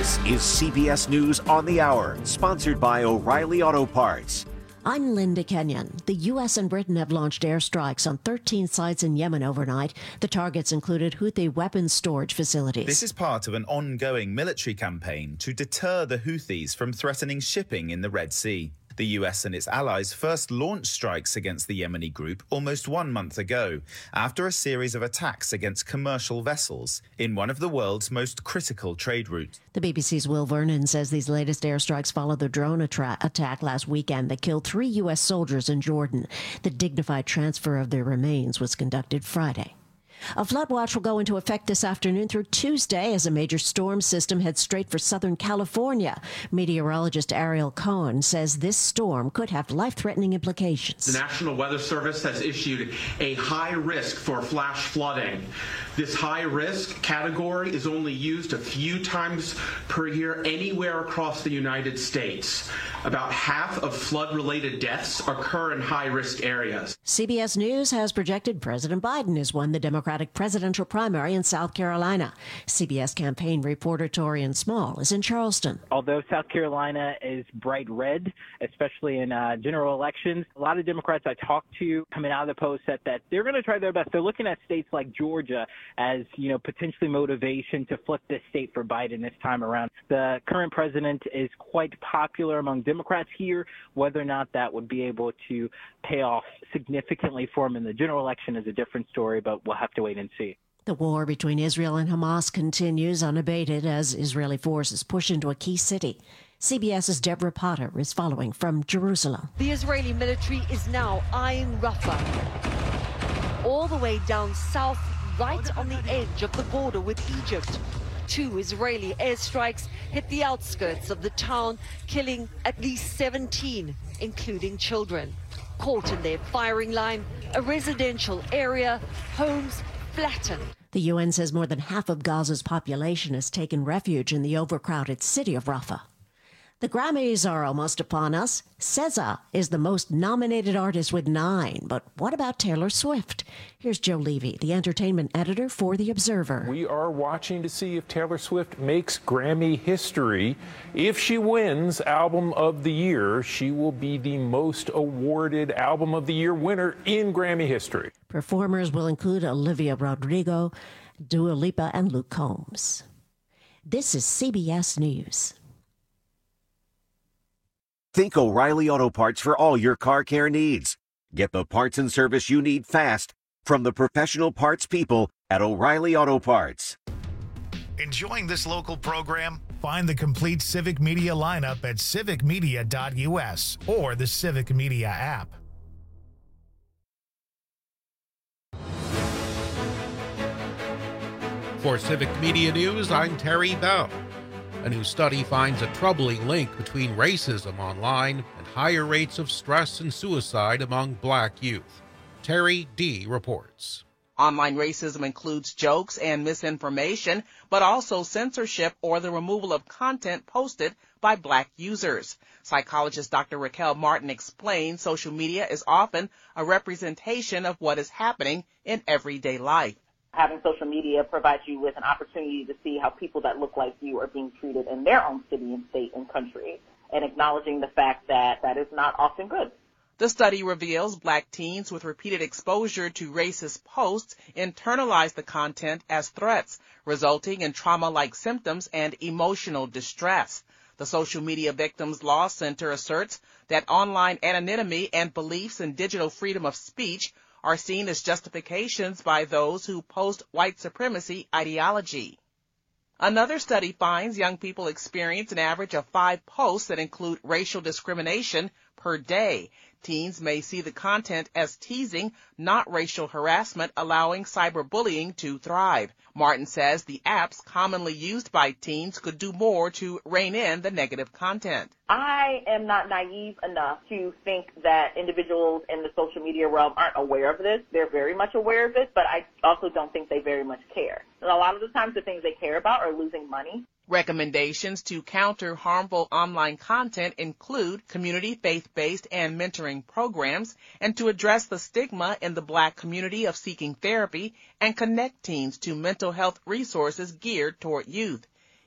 This is CBS News on the Hour, sponsored by O'Reilly Auto Parts. I'm Linda Kenyon. The U.S. and Britain have launched airstrikes on 13 sites in Yemen overnight. The targets included Houthi weapons storage facilities. This is part of an ongoing military campaign to deter the Houthis from threatening shipping in the Red Sea. The US and its allies first launched strikes against the Yemeni group almost 1 month ago, after a series of attacks against commercial vessels in one of the world's most critical trade routes. The BBC's Will Vernon says these latest airstrikes follow the drone attack last weekend that killed 3 U.S. soldiers in Jordan. The dignified transfer of their remains was conducted Friday. A flood watch will go into effect this afternoon through Tuesday as a major storm system heads straight for Southern California. Meteorologist Ariel Cohen says this storm could have life-threatening implications. The National Weather Service has issued a high risk for flash flooding. This high risk category is only used a few times per year anywhere across the United States. About half of flood-related deaths occur in high-risk areas. CBS News has projected President Biden has won the Democratic presidential primary in South Carolina. CBS campaign reporter Torian Small is in Charleston. Although South Carolina is bright red, especially in general elections, a lot of Democrats I talked to coming out of the polls said that they're going to try their best. They're looking at states like Georgia as, potentially motivation to flip this state for Biden this time around. The current president is quite popular among Democrats here. Whether or not that would be able to pay off significantly for him in the general election is a different story, but we'll have to wait and see. The war between Israel and Hamas continues unabated as Israeli forces push into a key city. CBS's Deborah Potter is following from Jerusalem. The Israeli military is now eyeing Rafah, all the way down south, right on the edge of the border with Egypt. 2 Israeli airstrikes hit the outskirts of the town, killing at least 17, including children. Caught in their firing line, a residential area, homes flattened. The UN says more than half of Gaza's population has taken refuge in the overcrowded city of Rafah. The Grammys are almost upon us. SZA is the most nominated artist with 9. But what about Taylor Swift? Here's Joe Levy, the entertainment editor for The Observer. We are watching to see if Taylor Swift makes Grammy history. If she wins Album of the Year, she will be the most awarded Album of the Year winner in Grammy history. Performers will include Olivia Rodrigo, Dua Lipa, and Luke Combs. This is CBS News. Think O'Reilly Auto Parts for all your car care needs. Get the parts and service you need fast from the professional parts people at O'Reilly Auto Parts. Enjoying this local program? Find the complete Civic Media lineup at civicmedia.us or the Civic Media app. For Civic Media News, I'm Terry Bell. A new study finds a troubling link between racism online and higher rates of stress and suicide among black youth. Terry D. reports. Online racism includes jokes and misinformation, but also censorship or the removal of content posted by black users. Psychologist Dr. Raquel Martin explains social media is often a representation of what is happening in everyday life. Having social media provides you with an opportunity to see how people that look like you are being treated in their own city and state and country, and acknowledging the fact that that is not often good. The study reveals black teens with repeated exposure to racist posts internalize the content as threats, resulting in trauma-like symptoms and emotional distress. The Social Media Victims Law Center asserts that online anonymity and beliefs in digital freedom of speech are seen as justifications by those who post white supremacy ideology. Another study finds young people experience an average of 5 posts that include racial discrimination per day. Teens may see the content as teasing, not racial harassment, allowing cyberbullying to thrive. Martin says the apps commonly used by teens could do more to rein in the negative content. I am not naive enough to think that individuals in the social media realm aren't aware of this. They're very much aware of this, but I also don't think they very much care. And a lot of the times the things they care about are losing money. Recommendations to counter harmful online content include community faith-based and mentoring programs, and to address the stigma in the black community of seeking therapy and connect teens to mental health resources geared toward youth.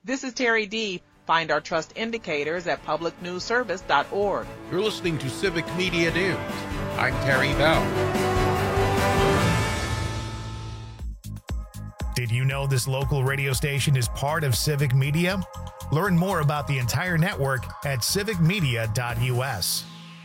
This is Terry D. Find our trust indicators at publicnewsservice.org. You're listening to Civic Media News. I'm Terry Bell. Did you know this local radio station is part of Civic Media? Learn more about the entire network at civicmedia.us.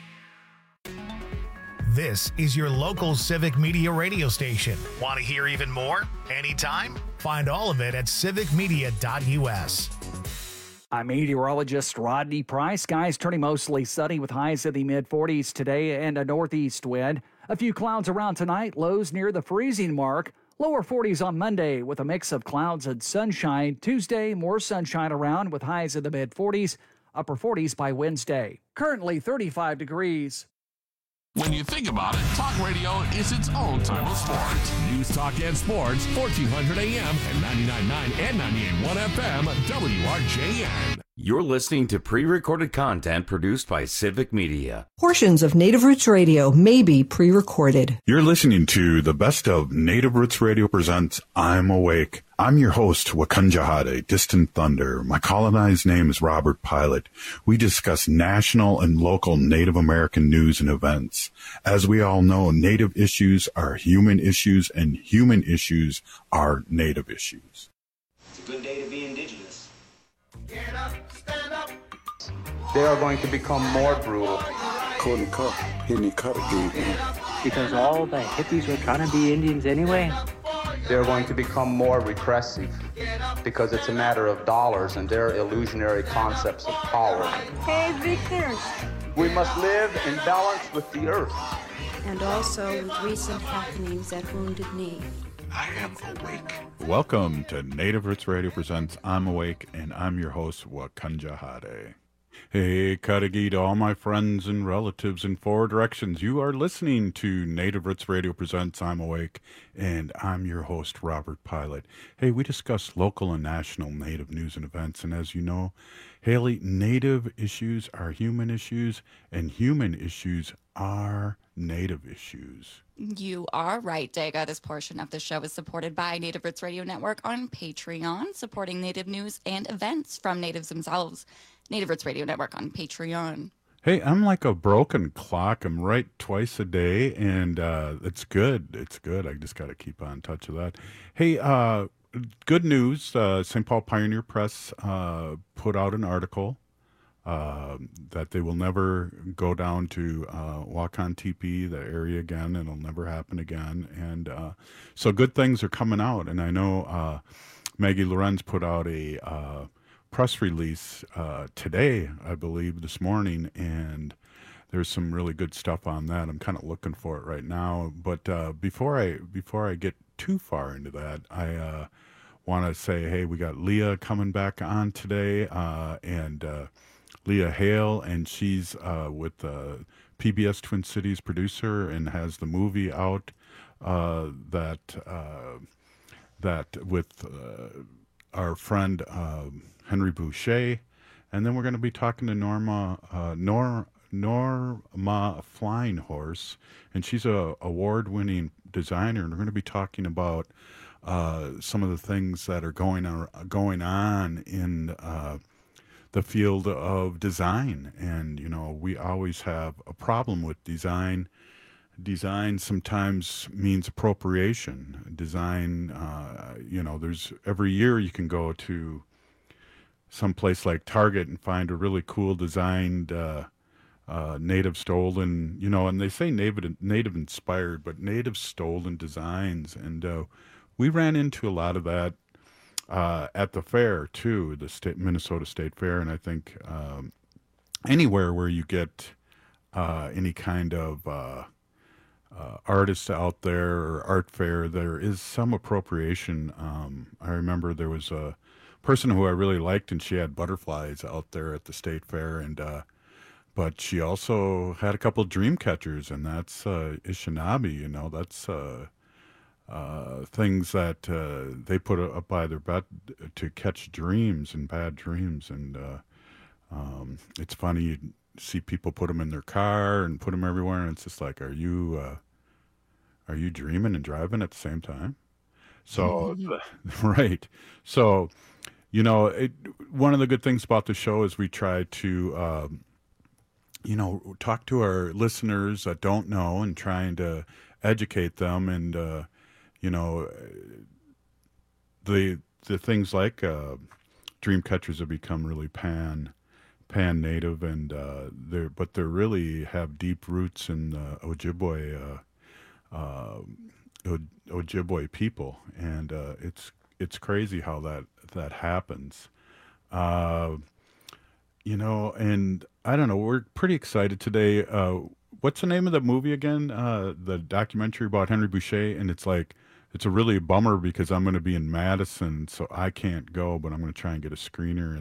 This is your local Civic Media radio station. Want to hear even more? Anytime? Find all of it at civicmedia.us. I'm meteorologist Rodney Price. Skies turning mostly sunny with highs in the mid-40s today and a northeast wind. A few clouds around tonight, lows near the freezing mark. Lower 40s on Monday with a mix of clouds and sunshine. Tuesday, more sunshine around with highs in the mid-40s. Upper 40s by Wednesday. Currently 35 degrees. When you think about it, talk radio is its own type of sport. News, talk, and sports, 1400 AM and 99.9 and 98.1 FM, WRJN. You're listening to pre-recorded content produced by Civic Media. Portions of Native Roots Radio may be pre-recorded. You're listening to the best of Native Roots Radio presents I'm Awake. I'm your host, Wakunjahade, Distant Thunder. My colonized name is Robert Pilot. We discuss national and local Native American news and events. As we all know, Native issues are human issues, and human issues are Native issues. It's a good day to be indigenous. Get up, stand up. They are going to become more brutal. Because all the hippies were trying to be Indians anyway. They're going to become more repressive because it's a matter of dollars and their illusionary concepts of power. Hey, Victor. We must live in balance with the earth. And also with recent happenings at Wounded Knee. I am awake. Welcome to Native Roots Radio presents I'm Awake, and I'm your host, Wakunjahade. Hey, Kadagi, to all my friends and relatives in four directions. You are listening to Native Roots Radio presents I'm Awake, and I'm your host, Robert Pilot. Hey, we discuss local and national Native news and events, and as you know, Haley, Native issues are human issues, and human issues are Native issues. You are right, Daga. This portion of the show is supported by Native Roots Radio Network on Patreon, supporting Native news and events from Natives themselves. Native Roots Radio Network on Patreon. Hey, I'm like a broken clock. I'm right twice a day, and it's good. It's good. I just got to keep on touch of that. Hey, good news. St. Paul Pioneer Press put out an article that they will never go down to Wakan TP, the area again, and it'll never happen again. And so good things are coming out. And I know Maggie Lorenz put out a press release today, I believe, this morning, and there's some really good stuff on that. I'm kind of looking for it right now. But before I get too far into that, I want to say, hey, we got Leah coming back on today, and Leah Hale, and she's with PBS Twin Cities producer and has the movie out that with our friend Henry Boucher, and then we're going to be talking to Norma Flying Horse, and she's a award-winning designer, and we're going to be talking about some of the things that are going on in the field of design. And you know, we always have a problem with design. Design sometimes means appropriation. Design, you know, there's every year you can go to some place like Target and find a really cool designed native stolen, you know, and they say native inspired, but native stolen designs. And we ran into a lot of that at the fair too, the Minnesota State Fair. And I think anywhere where you get any kind of artists out there or art fair, there is some appropriation. I remember there was a person who I really liked, and she had butterflies out there at the state fair, and but she also had a couple of dream catchers, and that's Ishinabe, you know, that's things that they put up by their bed to catch dreams and bad dreams. And it's funny, you see people put them in their car and put them everywhere, and it's just like, are you dreaming and driving at the same time? So right, so one of the good things about the show is we try to, talk to our listeners that don't know and trying to educate them. And, the things like dream catchers have become really pan native, and they really have deep roots in the Ojibwe people, and it's crazy how that happens. And I don't know, we're pretty excited today. What's the name of the movie again? The documentary about Henry Boucher, and it's a really bummer because I'm going to be in Madison, so I can't go, but I'm going to try and get a screener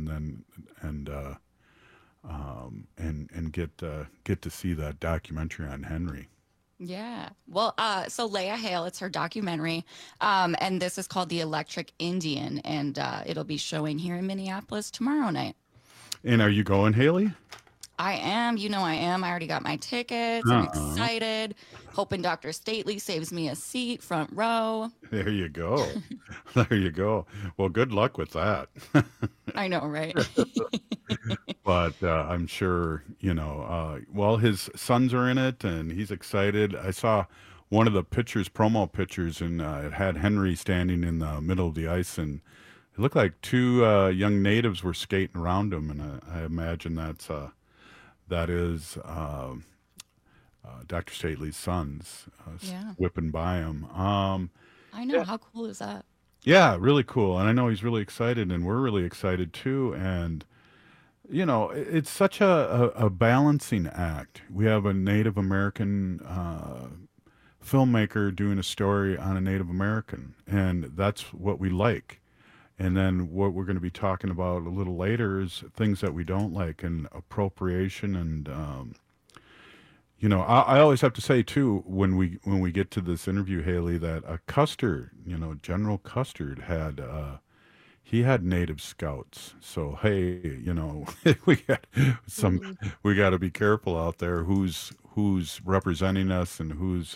and get to see that documentary on Henry. Yeah. Well, so Leah Hale, it's her documentary, and this is called The Electric Indian, and it'll be showing here in Minneapolis tomorrow night. And are you going, Haley? I am. I am. I already got my tickets. I'm excited. Hoping Dr. Stately saves me a seat, front row. There you go. There you go. Well, good luck with that. I know, right? But I'm sure, his sons are in it, and he's excited. I saw one of the promo pictures, and it had Henry standing in the middle of the ice, and it looked like two young natives were skating around him, and I imagine that is Dr. Stately's sons whipping by him. I know. Yeah. How cool is that? Yeah, really cool. And I know he's really excited, and we're really excited too. And, it's such a balancing act. We have a Native American filmmaker doing a story on a Native American, and that's what we like. And then what we're going to be talking about a little later is things that we don't like, and appropriation. And, I always have to say, too, when we get to this interview, Haley, that Custer, General Custer he had Native scouts. So, hey, we got to be careful out there who's representing us and who's,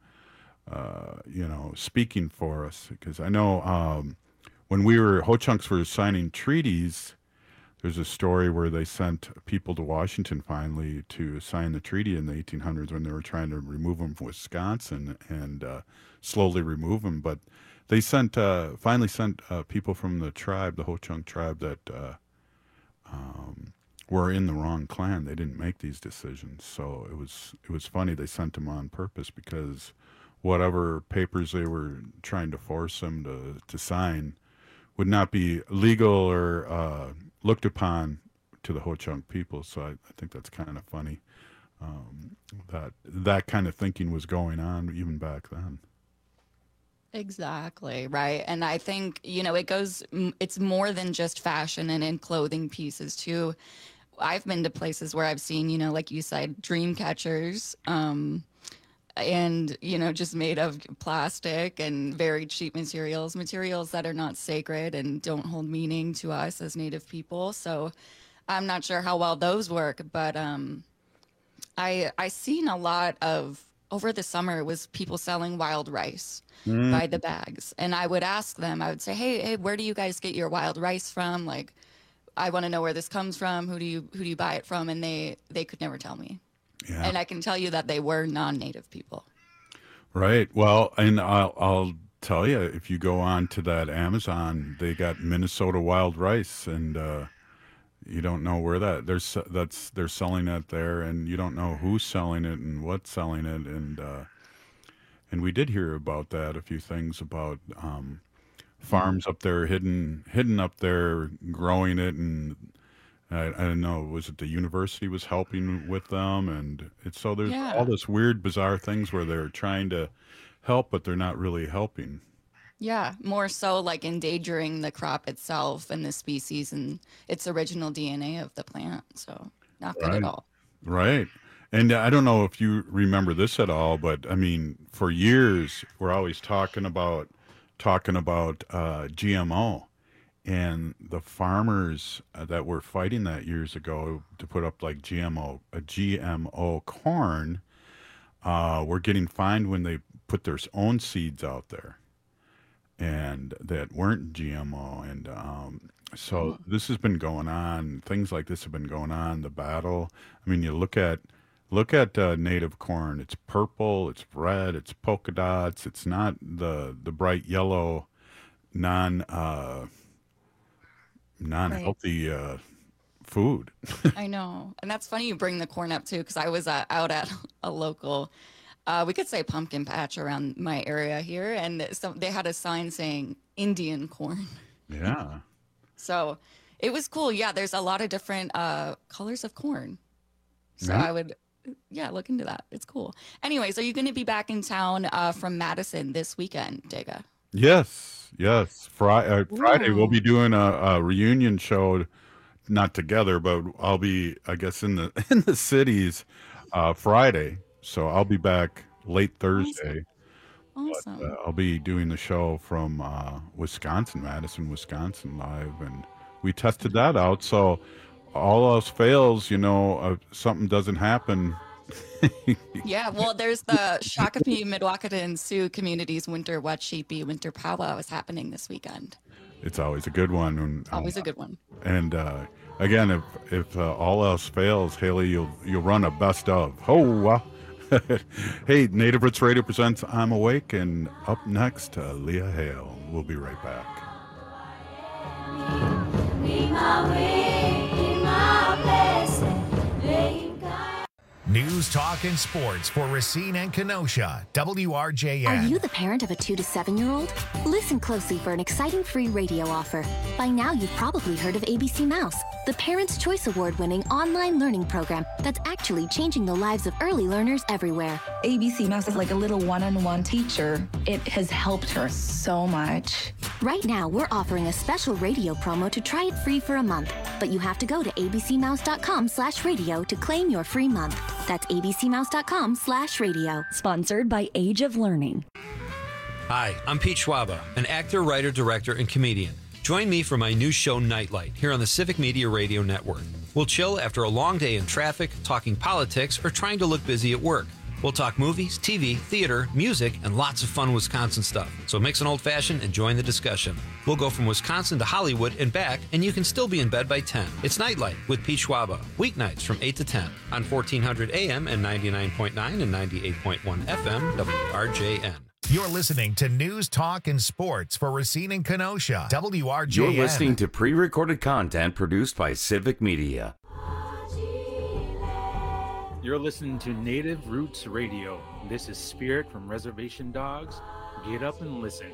speaking for us. Because I know, when Ho-Chunks were signing treaties, there's a story where they sent people to Washington finally to sign the treaty in the 1800s when they were trying to remove them from Wisconsin and slowly remove them. But they finally sent people from the tribe, the Ho-Chunk tribe, that were in the wrong clan. They didn't make these decisions. So it was funny. They sent them on purpose because whatever papers they were trying to force them to sign would not be legal or looked upon to the Ho-Chunk people. So I think that's kind of funny that kind of thinking was going on even back then. Exactly, right. And I think, it's more than just fashion and in clothing pieces too. I've been to places where I've seen, like you said, dream catchers, and just made of plastic and very cheap materials that are not sacred and don't hold meaning to us as Native people. So I'm not sure how well those work, but I seen a lot of, over the summer, it was people selling wild rice by the bags, and I would ask them, I would say, hey, where do you guys get your wild rice from? Like, I want to know where this comes from. Who do you buy it from? And they could never tell me. Yeah. And I can tell you that they were non-Native people. Right. Well, and I'll tell you, if you go on to that Amazon, they got Minnesota wild rice, and you don't know where they're selling it there, and you don't know who's selling it and what's selling it, and we did hear about that, a few things about farms up there hidden up there growing it, and I don't know, was it the university was helping with them? And there's all this weird, bizarre things where they're trying to help, but they're not really helping. Yeah, more so like endangering the crop itself and the species and its original DNA of the plant. So not good at all. Right. And I don't know if you remember this at all, but I mean, for years, we're always talking about GMO. And the farmers that were fighting that years ago to put up like GMO corn were getting fined when they put their own seeds out there. and that weren't GMO. And so this has been going on. Things like this have been going on. The battle. I mean, you look at native corn. It's purple. It's red. It's polka dots. It's not the bright yellow, non-healthy food. I know. And that's funny you bring the corn up too, because I was out at a local, we could say pumpkin patch around my area here, and so they had a sign saying Indian corn. Yeah. So it was cool. Yeah, there's a lot of different colors of corn. So Yeah. I would, look into that. It's cool. Anyways, are you going to be back in town from Madison this weekend, Dega? Yes. Friday we'll be doing a reunion show, not together, but I'll be, I guess, in the cities Friday. So I'll be back late Thursday. Awesome. But, I'll be doing the show from Wisconsin, Madison, Wisconsin, live, and we tested that out. So all else fails, something doesn't happen. Yeah, well, there's the Shakopee, Mdewakanton, Sioux communities winter Wachipi winter powwow is happening this weekend. It's always a good one. And, Always a good one. And again, if all else fails, Haley, you'll run a best of. Oh, hey, Native Roots Radio presents I'm Awake, and up next, Leah Hale. We'll be right back. News, talk, and sports for Racine and Kenosha. WRJN. Are you the parent of a 2 to 7-year-old? Listen closely for an exciting free radio offer. By now, you've probably heard of ABC Mouse, the Parents' Choice Award-winning online learning program that's actually changing the lives of early learners everywhere. ABC Mouse is like a little one-on-one teacher. It has helped her so much. Right now, we're offering a special radio promo to try it free for a month, but you have to go to abcmouse.com/radio to claim your free month. That's abcmouse.com/radio. Sponsored by Age of Learning. Hi, I'm Pete Schwaba, an actor, writer, director, and comedian. Join me for my new show, Nightlight, here on the Civic Media Radio Network. We'll chill after a long day in traffic, talking politics, or trying to look busy at work. We'll talk movies, TV, theater, music, and lots of fun Wisconsin stuff. So mix an old-fashioned and join the discussion. We'll go from Wisconsin to Hollywood and back, and you can still be in bed by 10. It's Nightlight with Pete Schwaba, weeknights from 8 to 10 on 1400 AM and 99.9 and 98.1 FM WRJN. You're listening to News, Talk, and Sports for Racine and Kenosha. WRJN. You're listening to pre-recorded content produced by Civic Media. You're listening to Native Roots Radio. This is Spirit from Reservation Dogs. Get up and listen.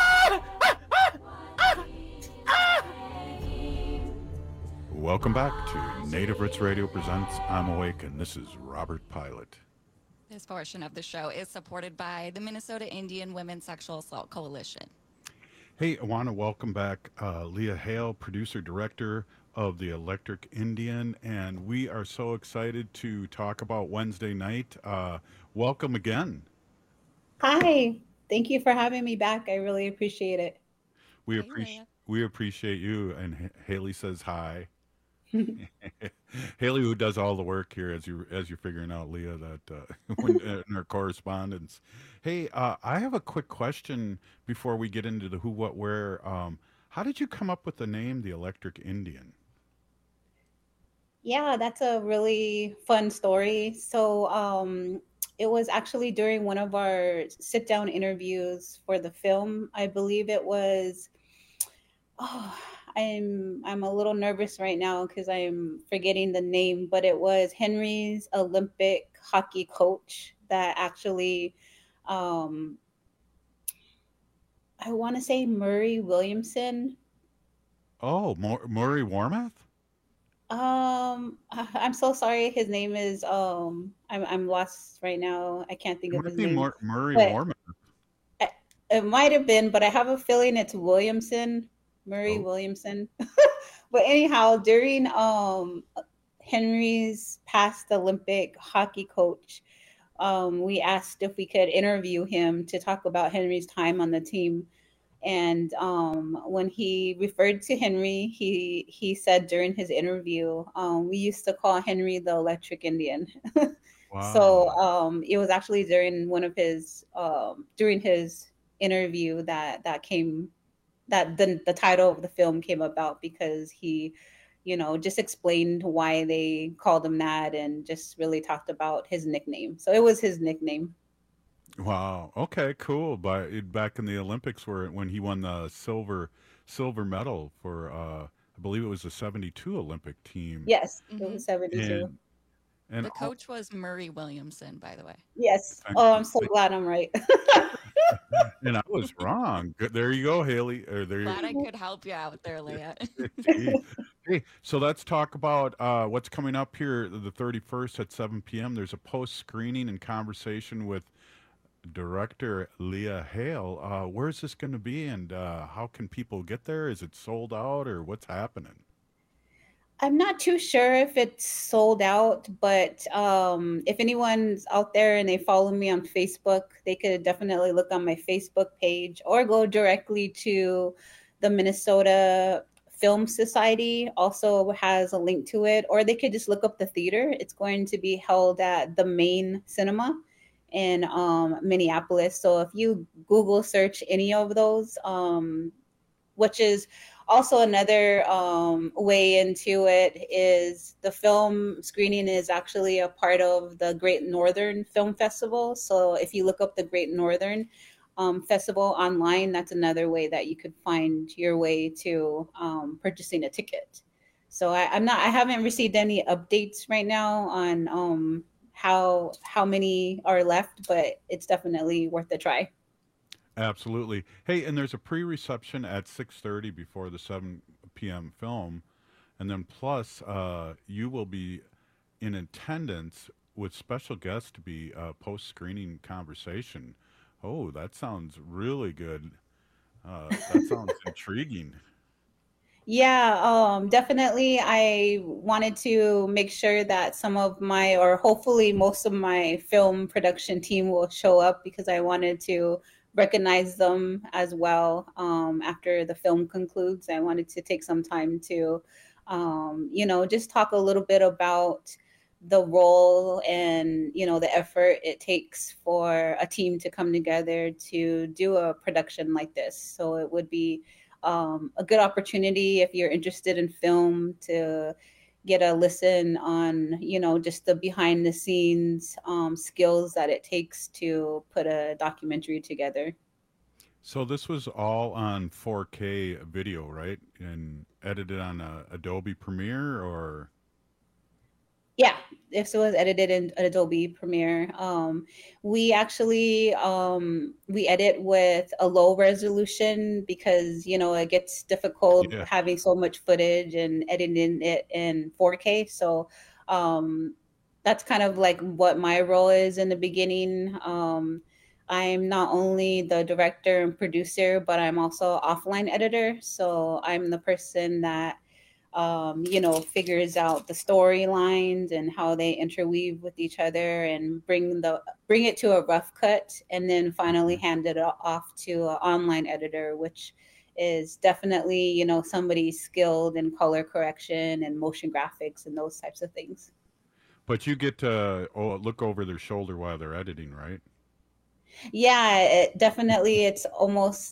Welcome back to Native Roots Radio presents I'm Awake, and this is Robert Pilot. This portion of the show is supported by the Minnesota Indian Women's Sexual Assault Coalition. Hey, I want to welcome back Leah Hale, producer-director of the Electric Indian, and we are so excited to talk about Wednesday night. Welcome again. Hi, thank you for having me back. I really appreciate it. We appreciate you. And Haley says hi. Haley, who does all the work here, as you're figuring out, Leah, that when, in our correspondence. Hey, I have a quick question before we get into the who, what, where. How did you come up with the name, the Electric Indian? Yeah, that's a really fun story. So it was actually during one of our sit-down interviews for the film. I believe it was, I'm a little nervous right now because I'm forgetting the name, but it was Henry's Olympic hockey coach that actually, I want to say Murray Williamson. Oh, Murray Warmath? I'm so sorry. His name is I'm lost right now. I can't think of his name. Murray Warmath. It might have been, but I have a feeling it's Williamson, Murray Williamson. But anyhow, during Henry's past Olympic hockey coach, we asked if we could interview him to talk about Henry's time on the team. And when he referred to Henry, he said during his interview, we used to call Henry the Electric Indian. Wow. So it was actually during one of his during his interview that came, that the title of the film came about, because he, just explained why they called him that, and just really talked about his nickname. So it was his nickname. Wow. Okay. Cool. Back in the Olympics, when he won the silver medal for, I believe it was the '72 Olympic team. Yes, it was 72. And the coach was Murray Williamson, by the way. Yes. Oh, I'm so glad I'm right. And I was wrong. Good. There you go, Haley. There Glad I could help you out there, Leah. Hey, so let's talk about what's coming up here the 31st at 7 p.m. There's a post-screening and conversation with director Leah Hale. Where's this going to be, and how can people get there? Is it sold out, or what's happening? I'm not too sure if it's sold out, but if anyone's out there and they follow me on Facebook, they could definitely look on my Facebook page, or go directly to the Minnesota Film Society, also has a link to it, or they could just look up the theater. It's going to be held at the Main Cinema in Minneapolis. So if you Google search any of those, which is also another way into it, is the film screening is actually a part of the Great Northern Film Festival. So if you look up the Great Northern Festival online, that's another way that you could find your way to purchasing a ticket. So I haven't received any updates right now on how many are left, but it's definitely worth a try. Absolutely. Hey, and there's a pre-reception at 6:30 before the 7 p.m. film, and then plus you will be in attendance with special guests to be post-screening conversation. Oh, that sounds really good. That sounds intriguing. Yeah, definitely. I wanted to make sure that some of my, or hopefully most of my film production team will show up, because I wanted to recognize them as well. After the film concludes, I wanted to take some time to, just talk a little bit about the role and, the effort it takes for a team to come together to do a production like this. So it would be a good opportunity, if you're interested in film, to get a listen on, just the behind the scenes skills that it takes to put a documentary together. So this was all on 4K video, right? And edited on Adobe Premiere, or? Yeah, this was edited in Adobe Premiere. We actually, we edit with a low resolution, because, it gets difficult having so much footage and editing it in 4K. So that's kind of like what my role is in the beginning. I'm not only the director and producer, but I'm also offline editor. So I'm the person that figures out the storylines and how they interweave with each other, and bring it to a rough cut, and then finally hand it off to an online editor, which is definitely, somebody skilled in color correction and motion graphics and those types of things. But you get to look over their shoulder while they're editing, right? Yeah, definitely. It's almost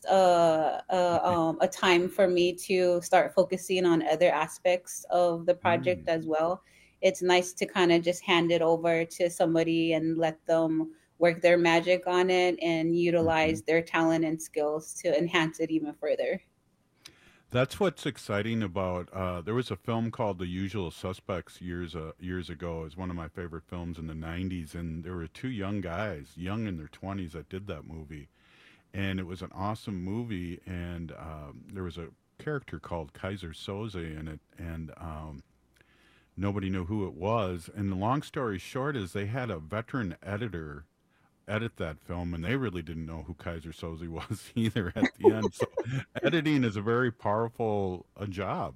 a time for me to start focusing on other aspects of the project as well. It's nice to kind of just hand it over to somebody and let them work their magic on it and utilize their talent and skills to enhance it even further. That's what's exciting about. There was a film called The Usual Suspects years ago. It was one of my favorite films in the '90s, and there were two young guys, young in their 20s, that did that movie, and it was an awesome movie. And there was a character called Kaiser Soze in it, and nobody knew who it was. And the long story short is they had a veteran editor edit that film, and they really didn't know who Kaiser Soze was either at the end. So editing is a very powerful job.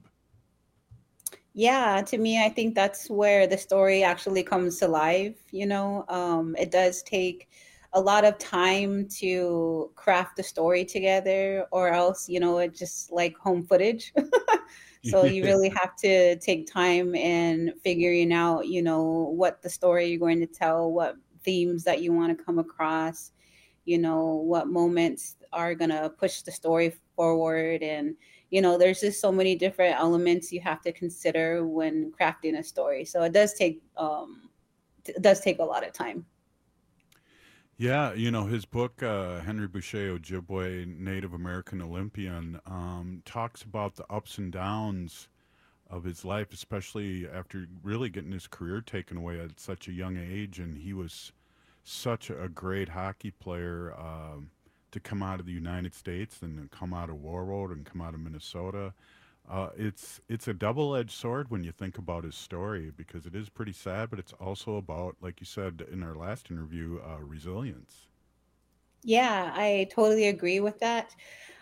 Yeah, to me, I think that's where the story actually comes to life. It does take a lot of time to craft the story together, or else, it's just like home footage. So you really have to take time in figuring out, what the story you're going to tell, what themes that you want to come across, what moments are going to push the story forward. And, there's just so many different elements you have to consider when crafting a story. So it does take a lot of time. Yeah, his book, Henry Boucher, Ojibwe, Native American Olympian, talks about the ups and downs of his life, especially after really getting his career taken away at such a young age. And he was such a great hockey player to come out of the United States and then come out of Warroad and come out of Minnesota. It's a double-edged sword when you think about his story, because it is pretty sad, but it's also about, like you said in our last interview, resilience. Yeah, I totally agree with that.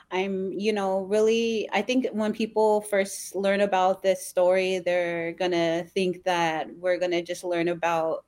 I think when people first learn about this story, they're going to think that we're going to just learn about,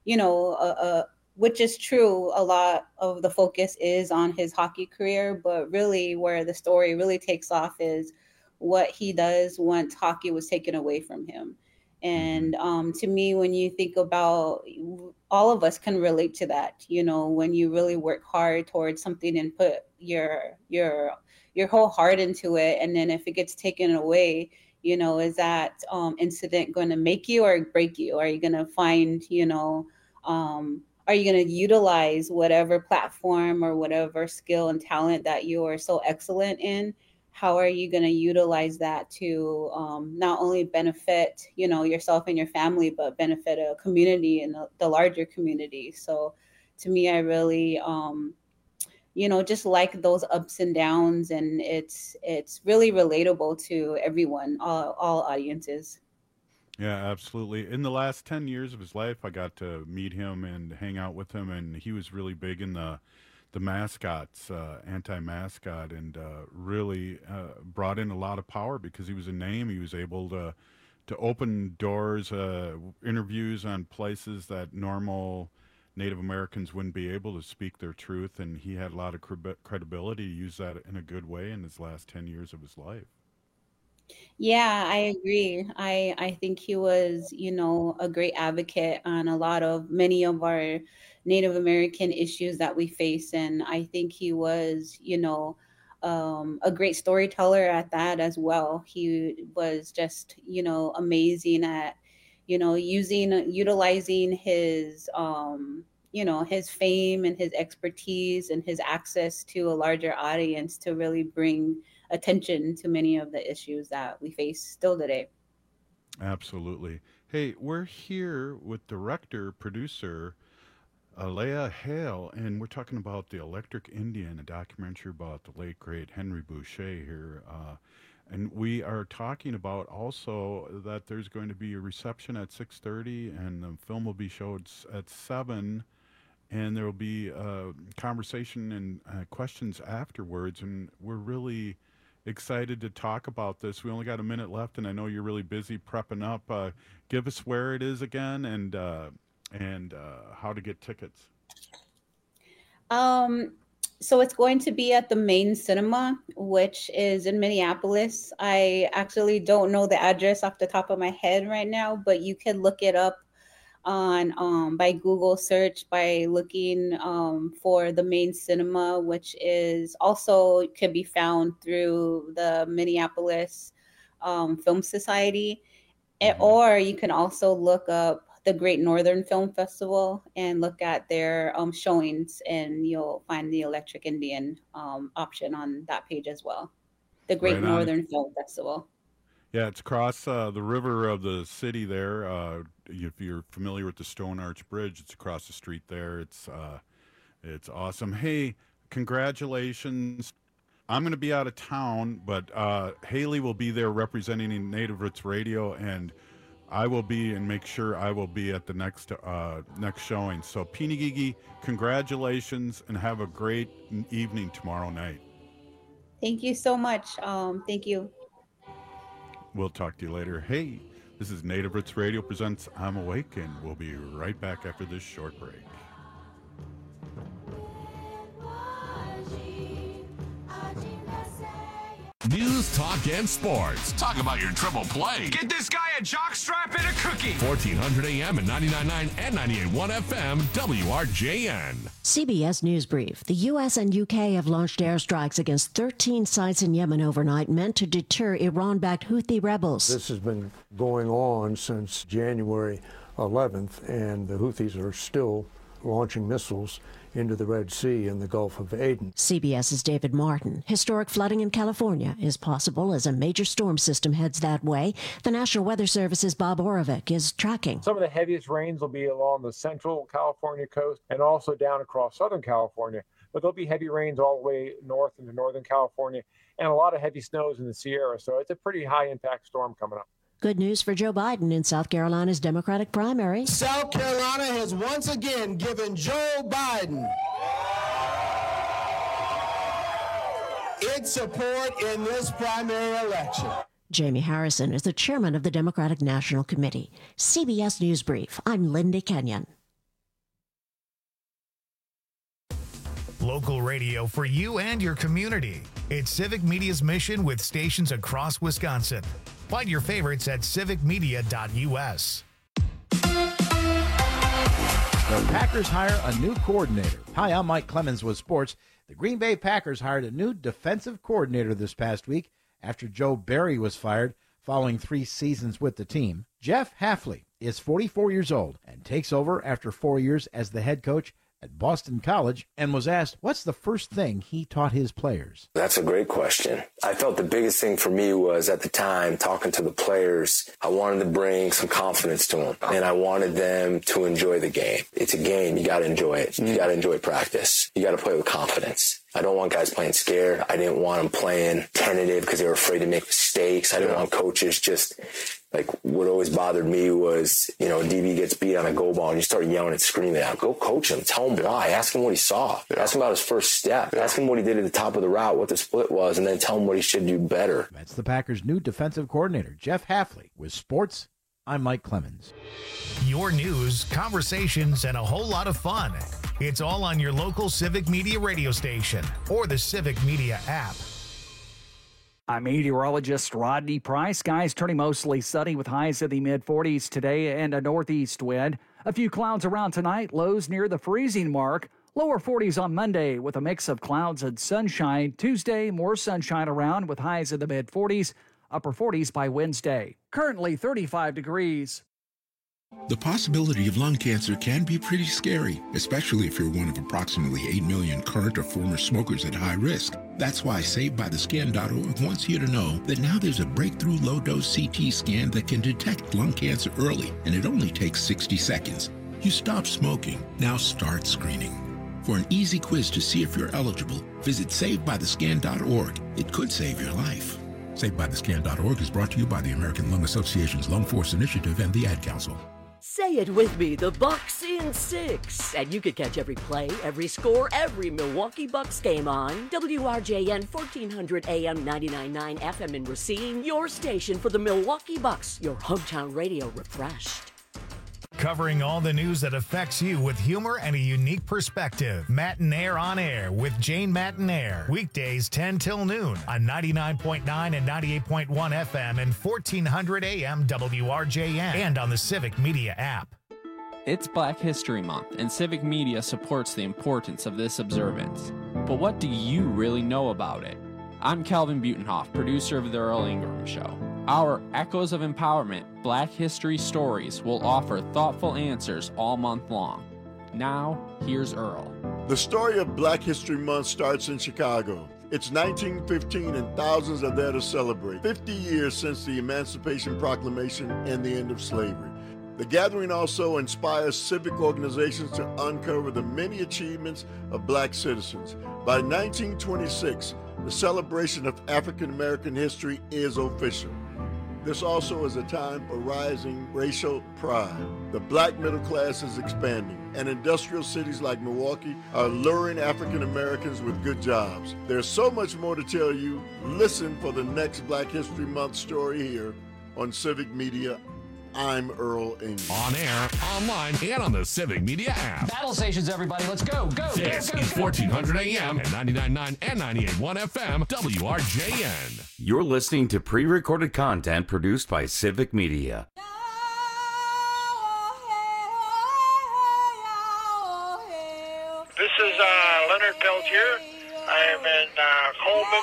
which is true. A lot of the focus is on his hockey career, but really where the story really takes off is what he does once hockey was taken away from him. And to me, when you think about, all of us can relate to that, when you really work hard towards something and put your whole heart into it, and then if it gets taken away, is that incident going to make you or break you? Are you going to find, are you going to utilize whatever platform or whatever skill and talent that you are so excellent in? How are you going to utilize that to not only benefit, yourself and your family, but benefit a community and the larger community? So to me, I really, just like those ups and downs, and it's really relatable to everyone, all audiences. Yeah, absolutely. In the last 10 years of his life, I got to meet him and hang out with him, and he was really big in the mascots, anti-mascot, and really brought in a lot of power because he was a name. He was able to open doors, interviews on places that normal Native Americans wouldn't be able to speak their truth, and he had a lot of credibility to use that in a good way in his last 10 years of his life. Yeah, I agree. I think he was, a great advocate on many of our Native American issues that we face. And I think he was, a great storyteller at that as well. He was just, amazing at, utilizing his, his fame and his expertise and his access to a larger audience to really bring attention to many of the issues that we face still today. Absolutely. Hey, we're here with director, producer, Leah Hale, and we're talking about The Electric Indian, a documentary about the late, great Henry Boucher here. And we are talking about also that there's going to be a reception at 6:30, and the film will be showed at 7, and there will be a conversation and questions afterwards, and we're really excited to talk about this. We only got a minute left, and I know you're really busy prepping up. Give us where it is again, and how to get tickets. So it's going to be at the Main Cinema, which is in Minneapolis. I actually don't know the address off the top of my head right now, but you can look it up on by Google search by looking for the Main Cinema, which is also can be found through the Minneapolis Film Society, or you can also look up the Great Northern Film Festival and look at their showings, and you'll find the Electric Indian option on that page as well. The Great Northern Film Festival. Yeah, it's across the river of the city there. If you're familiar with the Stone Arch Bridge, it's across the street there. It's awesome. Hey, congratulations. I'm going to be out of town, but Haley will be there representing Native Roots Radio, and I will be, and make sure I will be at the next showing. So, Pinigigi, congratulations, and have a great evening tomorrow night. Thank you so much. Thank you. We'll talk to you later. Hey, this is Native Roots Radio presents I'm Awake, and we'll be right back after this short break. News, talk, and sports. Talk about your triple play. Get this guy a jockstrap and a cookie. 1400 AM and 99.9 and 98.1 FM, WRJN. CBS News Brief. The U.S. and U.K. have launched airstrikes against 13 sites in Yemen overnight meant to deter Iran-backed Houthi rebels. This has been going on since January 11th, and the Houthis are still launching missiles into the Red Sea and the Gulf of Aden. CBS's David Martin. Historic flooding in California is possible as a major storm system heads that way. The National Weather Service's Bob Oravec is tracking. Some of the heaviest rains will be along the central California coast and also down across Southern California. But there'll be heavy rains all the way north into Northern California and a lot of heavy snows in the Sierra. So it's a pretty high impact storm coming up. Good news for Joe Biden in South Carolina's Democratic primary. South Carolina has once again given Joe Biden its support in this primary election. Jamie Harrison is the chairman of the Democratic National Committee. CBS News Brief. I'm Linda Kenyon. Local radio for you and your community. It's Civic Media's mission with stations across Wisconsin. Find your favorites at civicmedia.us. The Packers hire a new coordinator. Hi, I'm Mike Clemens with sports. The Green Bay Packers hired a new defensive coordinator this past week after Joe Barry was fired following 3 seasons with the team. Jeff Hafley is 44 years old and takes over after 4 years as the head coach at Boston College and was asked what's the first thing he taught his players. That's a great question. I felt the biggest thing for me was at the time talking to the players, I wanted to bring some confidence to them and I wanted them to enjoy the game. It's a game. You got to enjoy it. You got to enjoy practice. You got to play with confidence. I don't want guys playing scared. I didn't want them playing tentative because they were afraid to make mistakes. I didn't want coaches just like what always bothered me was, you know, DB gets beat on a goal ball and you start yelling and screaming at him. Go coach him. Tell him why. Ask him what he saw. Ask him about his first step. Ask him what he did at the top of the route, what the split was, and then tell him what he should do better. That's the Packers' new defensive coordinator, Jeff Hafley. With sports, I'm Mike Clemens. Your news, conversations, and a whole lot of fun. It's all on your local Civic Media radio station or the Civic Media app. I'm meteorologist Rodney Price. Skies turning mostly sunny with highs in the mid-40s today and a northeast wind. A few clouds around tonight, lows near the freezing mark. Lower 40s on Monday with a mix of clouds and sunshine. Tuesday, more sunshine around with highs in the mid-40s. Upper 40s by Wednesday. Currently 35 degrees. The possibility of lung cancer can be pretty scary, especially if you're one of approximately 8 million current or former smokers at high risk. That's why SaveByTheScan.org wants you to know that now there's a breakthrough low-dose CT scan that can detect lung cancer early, and it only takes 60 seconds. You stop smoking, now start screening. For an easy quiz to see if you're eligible, visit SaveByTheScan.org. It could save your life. SaveByTheScan.org is brought to you by the American Lung Association's Lung Force Initiative and the Ad Council. Say it with me, the Bucks in 6. And you can catch every play, every score, every Milwaukee Bucks game on WRJN 1400 AM 99.9 FM in Racine, your station for the Milwaukee Bucks, your hometown radio refreshed. Covering all the news that affects you with humor and a unique perspective. Matinaire on Air with Jane Matinaire. Weekdays 10 till noon on 99.9 and 98.1 FM and 1400 AM WRJN and on the Civic Media app. It's Black History Month, and Civic Media supports the importance of this observance. But what do you really know about it? I'm Calvin Butenhoff, producer of The Earl Ingram Show. Our Echoes of Empowerment Black History Stories will offer thoughtful answers all month long. Now, here's Earl. The story of Black History Month starts in Chicago. It's 1915 and thousands are there to celebrate 50 years since the Emancipation Proclamation and the end of slavery. The gathering also inspires civic organizations to uncover the many achievements of black citizens. By 1926, the celebration of African American history is official. This also is a time for rising racial pride. The black middle class is expanding, and industrial cities like Milwaukee are luring African Americans with good jobs. There's so much more to tell you. Listen for the next Black History Month story here on Civic Media. I'm Earl Ingram. On air, online, and on the Civic Media app. Battle stations, everybody. Let's go. This is 1400 AM and 99.9 and 98.1 FM WRJN. You're listening to pre-recorded content produced by Civic Media. This is Leonard Peltier. I am in Coleman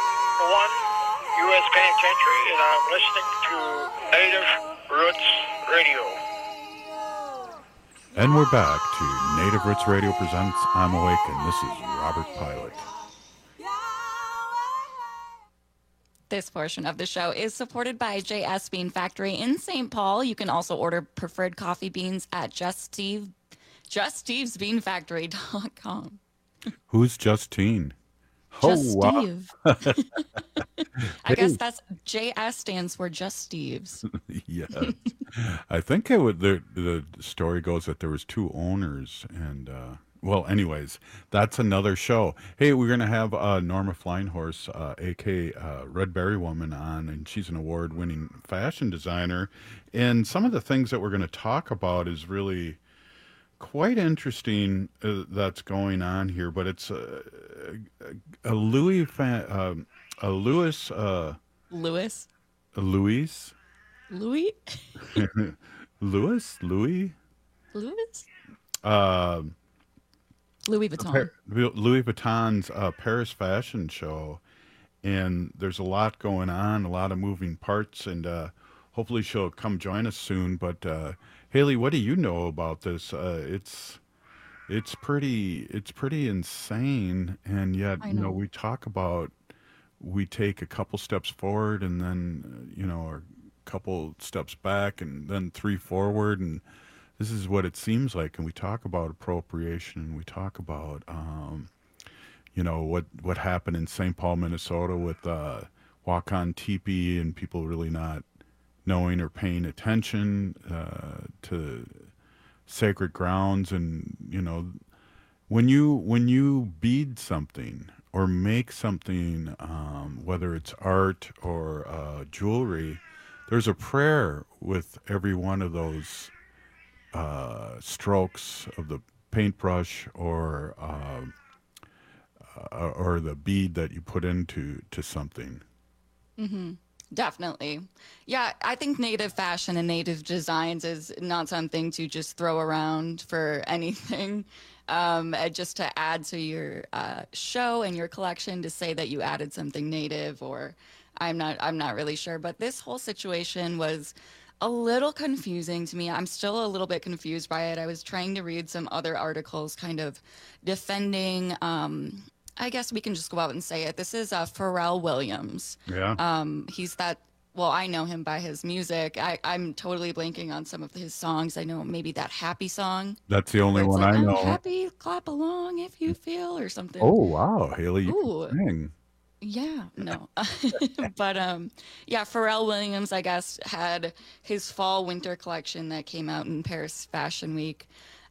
1 U.S. Penitentiary, and I'm listening to Native Roots Radio. And we're back to Native Roots Radio presents I'm Awake, and this is Robert Pilot. This portion of the show is supported by JS Bean Factory in St. Paul. You can also order preferred coffee beans at JustStevesBeanFactory.com. Who's Justine? Just Steve. Wow. I guess that's JS stands for Just Steve's. Yes. I think it would. The story goes that there was two owners, and well, anyways, that's another show. Hey, we're gonna have Norma Fleinhorst, aka Red Berry Woman, on, and she's an award-winning fashion designer. And some of the things that we're going to talk about is really quite interesting that's going on here, but it's a Louis Louis Vuitton. Louis Vuitton's Paris fashion show, and there's a lot going on, a lot of moving parts, and hopefully she'll come join us soon. But Haley, what do you know about this? It's pretty insane, and yet we talk about, we take a couple steps forward and then a couple steps back and then 3 forward, and this is what it seems like. And we talk about appropriation, and we talk about what happened in St. Paul, Minnesota with Walk On Teepee, and people really not knowing or paying attention to sacred grounds. And when you bead something or make something, whether it's art or jewelry, there's a prayer with every one of those strokes of the paintbrush or the bead that you put into something. Mm-hmm. Definitely. Yeah, I think native fashion and native designs is not something to just throw around for anything. Just to add to your show and your collection, to say that you added something native, or I'm not really sure. But this whole situation was a little confusing to me. I'm still a little bit confused by it. I was trying to read some other articles kind of defending, I guess we can just go out and say it. This is Pharrell Williams. Yeah. He's that, well, I know him by his music. I'm totally blanking on some of his songs. I know maybe that Happy song. That's the only one I know. Happy, clap along if you feel, or something. Oh, wow, Haley, you can sing. Yeah, no. But yeah, Pharrell Williams, I guess, had his fall winter collection that came out in Paris Fashion Week.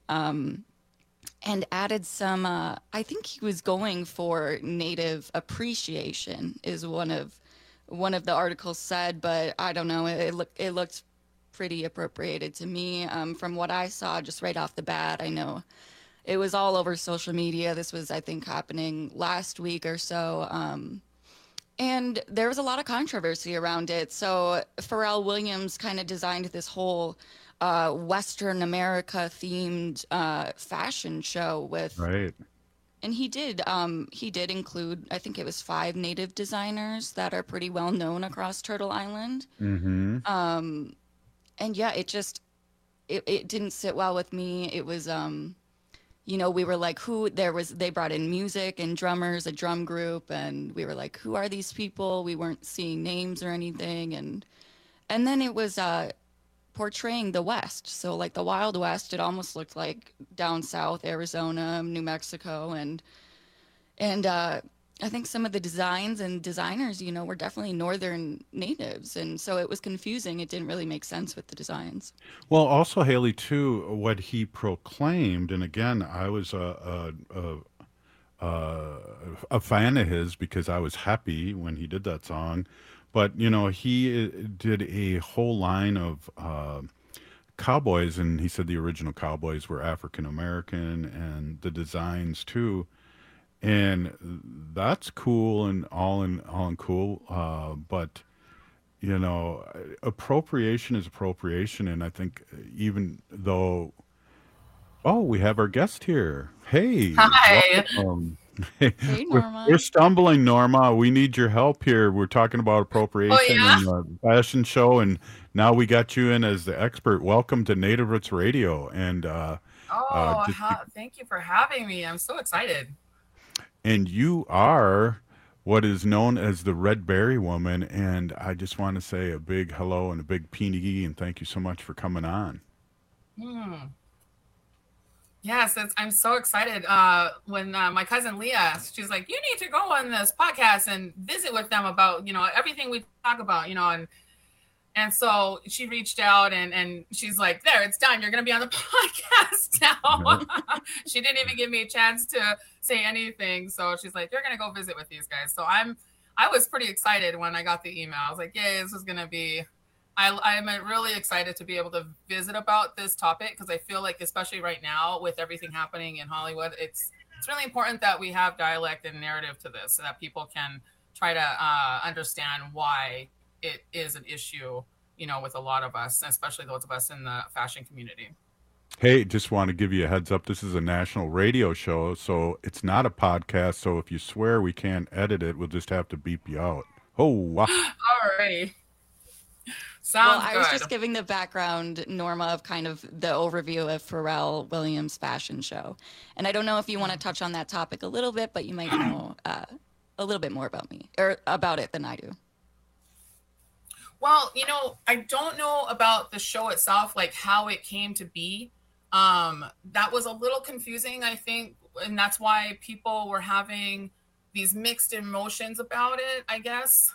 And added some, I think he was going for native appreciation, is one of the articles said, but I don't know. It looked pretty appropriated to me. From what I saw just right off the bat, I know it was all over social media. This was, I think, happening last week or so. And there was a lot of controversy around it. So Pharrell Williams kind of designed this whole Western America themed fashion show with, right. And he did include, I think it was 5 native designers that are pretty well known across Turtle Island. Mm-hmm. And yeah, it didn't sit well with me. It was we were like, they brought in music and drummers, a drum group, and we were like, who are these people? We weren't seeing names or anything, and then it was portraying the West. So like the Wild West, it almost looked like down south, Arizona, New Mexico, and I think some of the designs and designers, were definitely northern natives, and so it was confusing. It didn't really make sense with the designs. Well, also, Haley, too, what he proclaimed, and again, I was a fan of his because I was happy when he did that song. But, you know, he did a whole line of cowboys, and he said the original cowboys were African American, and the designs too. And that's cool and all in cool. But, you know, appropriation is appropriation. And I think even though, we have our guest here. Hey. Hi. Welcome. Hey, Norma. We're stumbling, Norma. We need your help here. We're talking about appropriation and the fashion show, and now we got you in as the expert. Welcome to Native Roots Radio. And thank you for having me. I'm so excited. And you are what is known as the Red Berry Woman, and I just want to say a big hello and a big peenie, and thank you so much for coming on. Yes, I'm so excited. When my cousin Leah, she's like, you need to go on this podcast and visit with them about, you know, everything we talk about, you know, and so she reached out and she's like, there, it's done. You're going to be on the podcast now. She didn't even give me a chance to say anything. So she's like, you're going to go visit with these guys. So I was pretty excited when I got the email. I was like, yay, this is going to be, I'm really excited to be able to visit about this topic, because I feel like, especially right now with everything happening in Hollywood, it's really important that we have dialect and narrative to this, so that people can try to understand why it is an issue, you know, with a lot of us, especially those of us in the fashion community. Hey, just want to give you a heads up. This is a national radio show, so it's not a podcast. So if you swear we can't edit it, we'll just have to beep you out. Oh, wow. Alrighty. Sounds I good. was just giving the background, Norma, of kind of the overview of Pharrell Williams' fashion show. And I don't know if you want to touch on that topic a little bit, but you might know a little bit more about me, or about it, than I do. Well, you know, I don't know about the show itself, like how it came to be. That was a little confusing, I think, and that's why people were having these mixed emotions about it, I guess.